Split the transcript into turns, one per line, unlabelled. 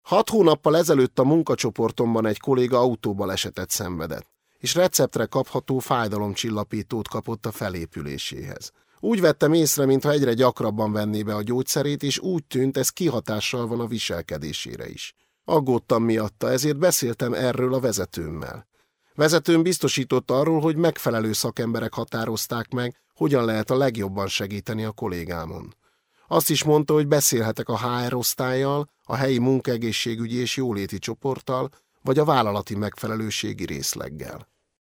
6 hónappal ezelőtt a munkacsoportomban egy kolléga autóbalesetet szenvedett, és receptre kapható fájdalomcsillapítót kapott a felépüléséhez. Úgy vettem észre, mintha egyre gyakrabban venné be a gyógyszerét, és úgy tűnt, ez kihatással van a viselkedésére is. Aggódtam miatta, ezért beszéltem erről a vezetőmmel. Vezetőm biztosított arról, hogy megfelelő szakemberek határozták meg, hogyan lehet a legjobban segíteni a kollégámon. Azt is mondta, hogy beszélhetek a HR osztállyal, a helyi munkaegészségügyi és jóléti csoporttal, vagy a vállalati megfelelőségi részleggel.